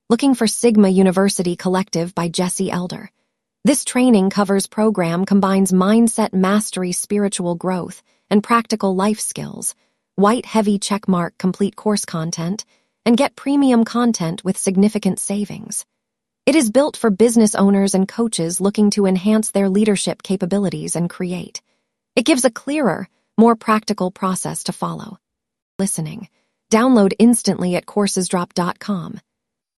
Looking for Sigma University Collective by Jesse Elder. This training program combines mindset mastery, spiritual growth, and practical life skills. White heavy checkmark complete course content, and get premium content with significant savings. It is built for business owners and coaches looking to enhance their leadership capabilities and create. It gives a clearer, more practical process to follow. Listening. Download instantly at coursesdrop.com.